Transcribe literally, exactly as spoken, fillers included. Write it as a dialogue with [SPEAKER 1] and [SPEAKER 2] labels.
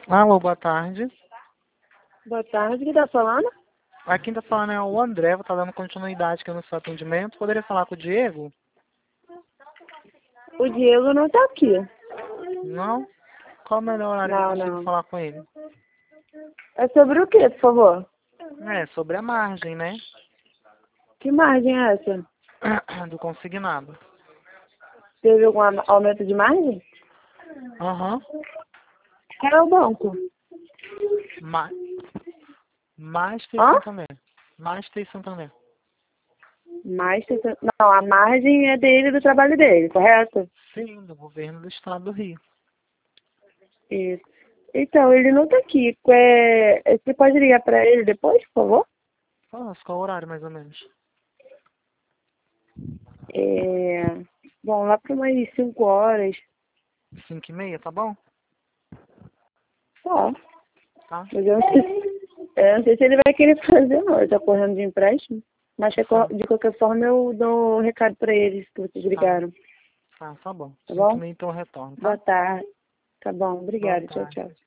[SPEAKER 1] Alô, boa tarde.
[SPEAKER 2] Boa tarde, quem tá falando?
[SPEAKER 1] Aqui quem tá falando é o André, vou estar dando continuidade aqui no seu atendimento. Poderia falar com o Diego?
[SPEAKER 2] O Diego não tá aqui.
[SPEAKER 1] Não? Qual o melhor horário que eu
[SPEAKER 2] Não,
[SPEAKER 1] consigo
[SPEAKER 2] não.
[SPEAKER 1] falar com ele?
[SPEAKER 2] É sobre o que, por favor?
[SPEAKER 1] É, sobre a margem, né?
[SPEAKER 2] Que margem é essa?
[SPEAKER 1] Do consignado.
[SPEAKER 2] Teve algum am- aumento de margem?
[SPEAKER 1] Aham.
[SPEAKER 2] Qual é o banco?
[SPEAKER 1] Ma Master
[SPEAKER 2] Hã?
[SPEAKER 1] Santander. Master Santander.
[SPEAKER 2] Mais trinta- Não, a margem é dele, do trabalho dele, correto?
[SPEAKER 1] Sim, do governo do estado do Rio.
[SPEAKER 2] Isso. Então, ele não tá aqui. É... Você pode ligar pra ele depois, por favor?
[SPEAKER 1] Nossa, qual o horário mais ou menos?
[SPEAKER 2] É... Bom, lá para umas cinco horas.
[SPEAKER 1] Cinco e meia, tá bom?
[SPEAKER 2] Só.
[SPEAKER 1] Tá?
[SPEAKER 2] Mas eu não sei, eu não sei se ele vai querer fazer, não. Ele tá correndo de empréstimo. Mas de
[SPEAKER 1] Tá,
[SPEAKER 2] qual- de qualquer forma eu dou um recado pra eles que vocês
[SPEAKER 1] tá,
[SPEAKER 2] ligaram.
[SPEAKER 1] tá, tá bom.
[SPEAKER 2] Tá
[SPEAKER 1] Cinco e
[SPEAKER 2] bom?
[SPEAKER 1] meia então eu retorno,
[SPEAKER 2] Boa
[SPEAKER 1] tá?
[SPEAKER 2] tarde. Tá bom,
[SPEAKER 1] Boa
[SPEAKER 2] obrigada. Tchau,
[SPEAKER 1] tarde.
[SPEAKER 2] tchau.